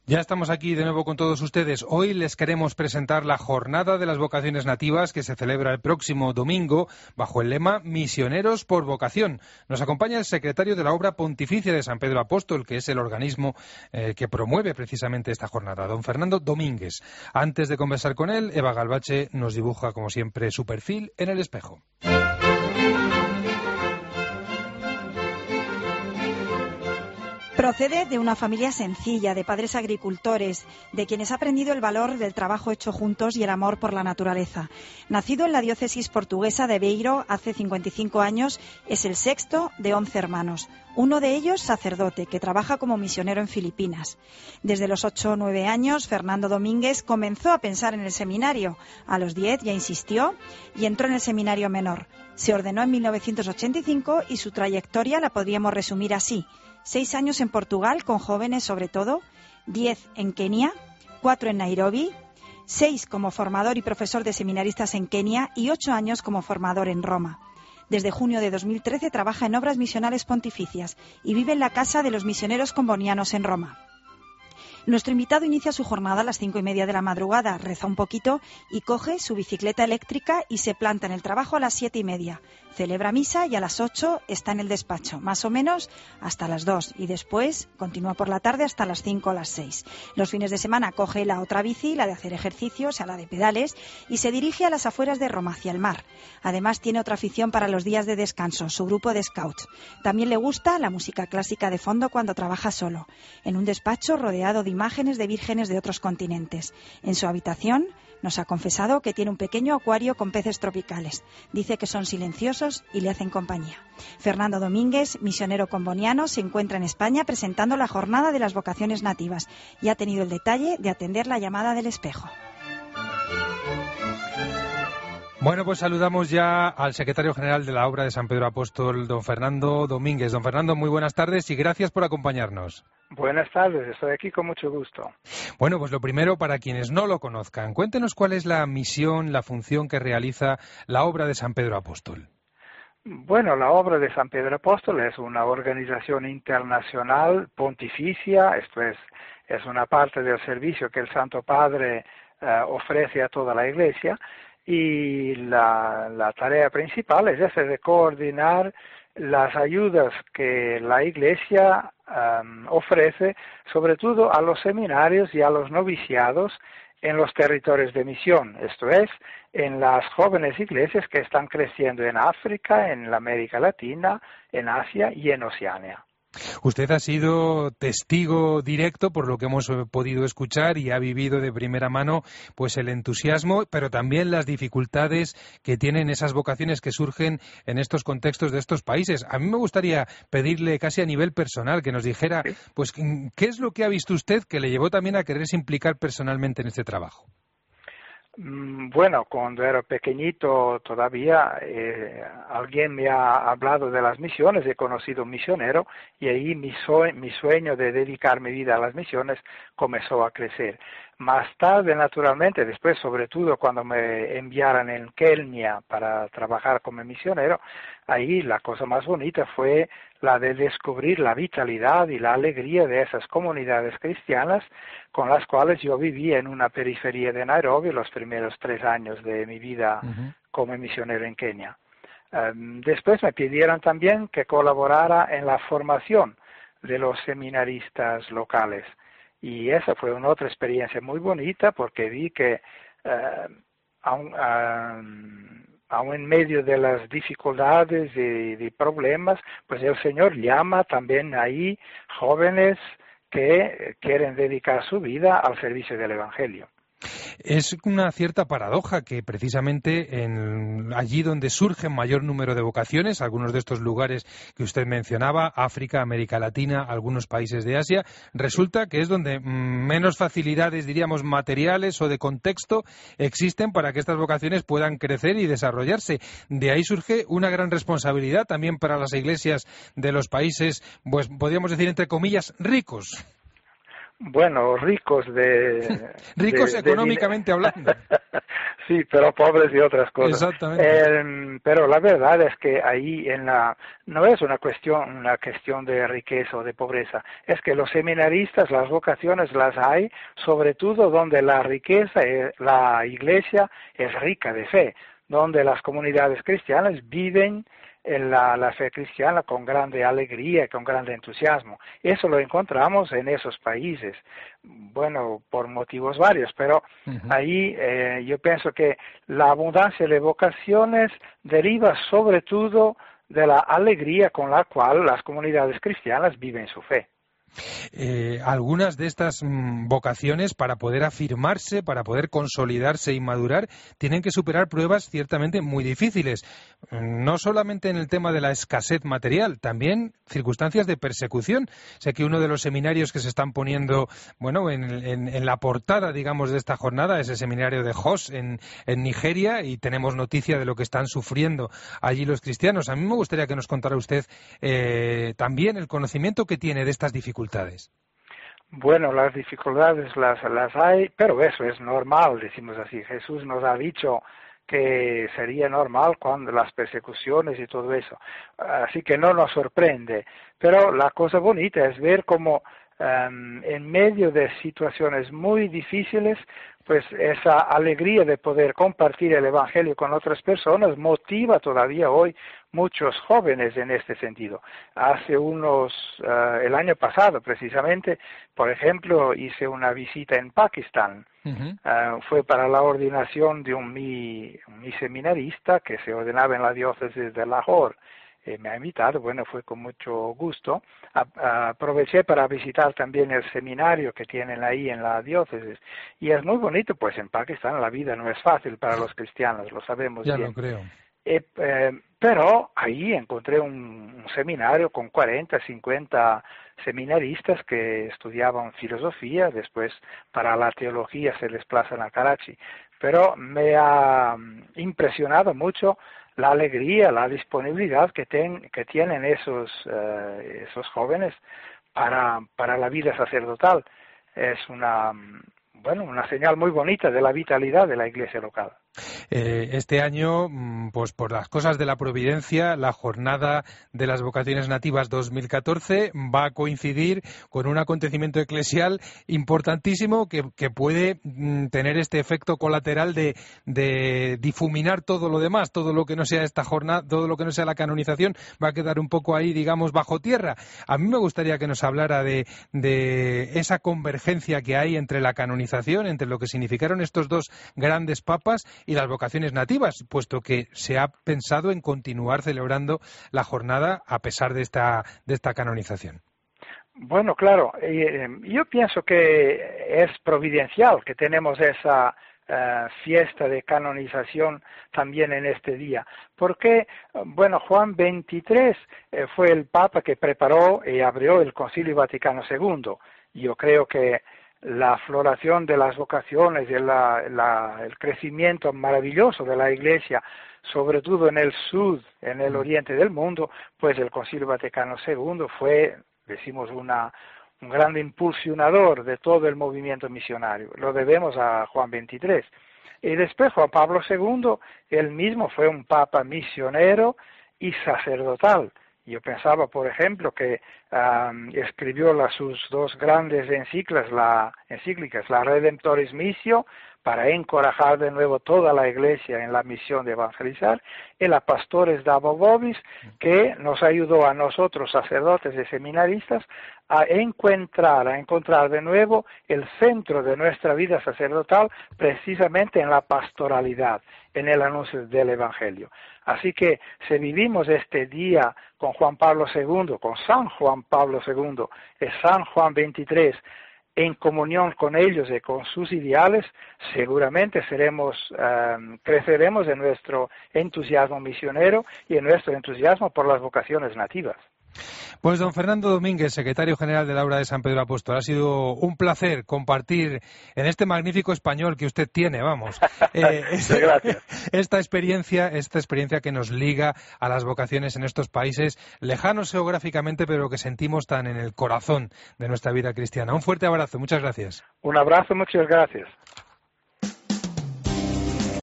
Ya estamos aquí de nuevo con todos ustedes. Hoy les queremos presentar la Jornada de las Vocaciones Nativas que se celebra el próximo domingo bajo el lema Misioneros por Vocación. Nos acompaña el secretario de la Obra Pontificia de San Pedro Apóstol, que es el organismo que promueve precisamente esta jornada, don Fernando Domínguez. Antes de conversar con él, Eva Galvache nos dibuja, como siempre, su perfil en el espejo. Procede de una familia sencilla, de padres agricultores, de quienes ha aprendido el valor del trabajo hecho juntos y el amor por la naturaleza. Nacido en la diócesis portuguesa de Beiro hace 55 años, es el sexto de 11 hermanos. Uno de ellos sacerdote, que trabaja como misionero en Filipinas. Desde los 8 o 9 años, Fernando Domínguez comenzó a pensar en el seminario. A los 10 ya insistió y entró en el seminario menor. Se ordenó en 1985 y su trayectoria la podríamos resumir así: 6 años en Portugal, con jóvenes sobre todo, 10 en Kenia, 4 en Nairobi, 6 como formador y profesor de seminaristas en Kenia y 8 años como formador en Roma. Desde junio de 2013 trabaja en obras misionales pontificias y vive en la Casa de los Misioneros Combonianos en Roma. Nuestro invitado inicia su jornada a las 5:30 de la madrugada, reza un poquito y coge su bicicleta eléctrica y se planta en el trabajo a las 7:30. Celebra misa y a las 8 está en el despacho, más o menos hasta las 2, y después continúa por la tarde hasta las 5 o las 6. Los fines de semana coge la otra bici, la de hacer ejercicio, o sea, la de pedales, y se dirige a las afueras de Roma, hacia el mar. Además tiene otra afición para los días de descanso, su grupo de scouts. También le gusta la música clásica de fondo cuando trabaja solo, en un despacho rodeado de imágenes de vírgenes de otros continentes. En su habitación nos ha confesado que tiene un pequeño acuario con peces tropicales. Dice que son silenciosos y le hacen compañía. Fernando Domínguez, misionero comboniano, se encuentra en España presentando la Jornada de las Vocaciones Nativas y ha tenido el detalle de atender la llamada del espejo. Bueno, pues saludamos ya al secretario general de la Obra de San Pedro Apóstol, don Fernando Domínguez. Don Fernando, muy buenas tardes y gracias por acompañarnos. Buenas tardes, estoy aquí con mucho gusto. Bueno, pues lo primero, para quienes no lo conozcan, cuéntenos cuál es la misión, la función que realiza la Obra de San Pedro Apóstol. Bueno, la Obra de San Pedro Apóstol es una organización internacional pontificia, esto es una parte del servicio que el Santo Padre ofrece a toda la Iglesia, y la tarea principal es esa de coordinar las ayudas que la Iglesia ofrece, sobre todo a los seminarios y a los noviciados en los territorios de misión, esto es, en las jóvenes iglesias que están creciendo en África, en la América Latina, en Asia y en Oceanía. Usted ha sido testigo directo, por lo que hemos podido escuchar, y ha vivido de primera mano pues el entusiasmo, pero también las dificultades que tienen esas vocaciones que surgen en estos contextos de estos países. A mí me gustaría pedirle casi a nivel personal que nos dijera pues qué es lo que ha visto usted que le llevó también a quererse implicar personalmente en este trabajo. Bueno, cuando era pequeñito todavía alguien me ha hablado de las misiones, he conocido un misionero y ahí mi sueño de dedicar mi vida a las misiones comenzó a crecer. Más tarde, naturalmente, después, sobre todo cuando me enviaron en Kenia para trabajar como misionero, ahí la cosa más bonita fue la de descubrir la vitalidad y la alegría de esas comunidades cristianas con las cuales yo viví en una periferia de Nairobi los primeros 3 años de mi vida como misionero en Kenia. Después me pidieron también que colaborara en la formación de los seminaristas locales. Y esa fue una otra experiencia muy bonita porque vi que aún en medio de las dificultades y problemas, pues el Señor llama también ahí jóvenes que quieren dedicar su vida al servicio del Evangelio. Es una cierta paradoja que precisamente allí donde surge mayor número de vocaciones, algunos de estos lugares que usted mencionaba, África, América Latina, algunos países de Asia, resulta que es donde menos facilidades, diríamos, materiales o de contexto existen para que estas vocaciones puedan crecer y desarrollarse. De ahí surge una gran responsabilidad también para las iglesias de los países, pues podríamos decir entre comillas, ricos. Bueno, ricos de... Ricos económicamente hablando. Sí, pero pobres de otras cosas. Exactamente. Pero la verdad es que ahí no es una cuestión de riqueza o de pobreza, es que los seminaristas, las vocaciones las hay, sobre todo donde la riqueza, la iglesia es rica de fe, donde las comunidades cristianas viven en la fe cristiana con grande alegría, con grande entusiasmo. Eso lo encontramos en esos países, bueno, por motivos varios, pero ahí yo pienso que la abundancia de vocaciones deriva sobre todo de la alegría con la cual las comunidades cristianas viven su fe. Algunas de estas vocaciones, para poder afirmarse, para poder consolidarse y madurar, tienen que superar pruebas ciertamente muy difíciles. No solamente en el tema de la escasez material, también circunstancias de persecución. Sé que uno de los seminarios que se están poniendo, bueno, en la portada, digamos, de esta jornada es el seminario de Jos en Nigeria, y tenemos noticia de lo que están sufriendo allí los cristianos. A mí me gustaría que nos contara usted también el conocimiento que tiene de estas dificultades. Bueno, las dificultades las hay, pero eso es normal, decimos así. Jesús nos ha dicho que sería normal cuando las persecuciones y todo eso. Así que no nos sorprende. Pero la cosa bonita es ver cómo en medio de situaciones muy difíciles, pues esa alegría de poder compartir el Evangelio con otras personas motiva todavía hoy muchos jóvenes en este sentido. El año pasado precisamente, por ejemplo, hice una visita en Pakistán. Fue para la ordenación de mi seminarista que se ordenaba en la diócesis de Lahore. Me ha invitado, bueno, fue con mucho gusto. Aproveché para visitar también el seminario que tienen ahí en la diócesis. Y es muy bonito, pues en Pakistán la vida no es fácil para los cristianos, lo sabemos bien. Ya lo creo. Pero ahí encontré un seminario con 40, 50 seminaristas que estudiaban filosofía, después para la teología se desplazan a Karachi. Pero me ha impresionado mucho la alegría, la disponibilidad que tienen esos jóvenes para la vida sacerdotal. Es una señal muy bonita de la vitalidad de la iglesia local. Este año, pues por las cosas de la providencia, la Jornada de las Vocaciones Nativas 2014 va a coincidir con un acontecimiento eclesial importantísimo que puede tener este efecto colateral de difuminar todo lo demás, todo lo que no sea esta jornada, todo lo que no sea la canonización, va a quedar un poco ahí, digamos, bajo tierra. A mí me gustaría que nos hablara de esa convergencia que hay entre la canonización, entre lo que significaron estos dos grandes papas y las vocaciones nativas, puesto que se ha pensado en continuar celebrando la jornada a pesar de esta canonización. Bueno, claro, yo pienso que es providencial que tenemos esa fiesta de canonización también en este día, porque, bueno, Juan XXIII fue el Papa que preparó y abrió el Concilio Vaticano II. Yo creo que la floración de las vocaciones y el crecimiento maravilloso de la Iglesia, sobre todo en el sur, en el oriente del mundo, pues el Concilio Vaticano II fue, decimos, un gran impulsionador de todo el movimiento misionario. Lo debemos a Juan XXIII. Y después Juan Pablo II, él mismo fue un papa misionero y sacerdotal. Yo pensaba, por ejemplo, que escribió sus dos grandes encíclicas, la Redemptoris Missio, para encorajar de nuevo toda la Iglesia en la misión de evangelizar, y la Pastores Dabo Vobis, que nos ayudó a nosotros, sacerdotes y seminaristas, a encontrar de nuevo el centro de nuestra vida sacerdotal, precisamente en la pastoralidad, en el anuncio del Evangelio. Así que si vivimos este día con Juan Pablo II, con San Juan Pablo II y San Juan XXIII, en comunión con ellos y con sus ideales, seguramente creceremos en nuestro entusiasmo misionero y en nuestro entusiasmo por las vocaciones nativas. Pues don Fernando Domínguez, secretario general de la Obra de San Pedro Apóstol, ha sido un placer compartir en este magnífico español que usted tiene, vamos, esta experiencia que nos liga a las vocaciones en estos países lejanos geográficamente, pero que sentimos tan en el corazón de nuestra vida cristiana. Un fuerte abrazo, muchas gracias. Un abrazo, muchas gracias.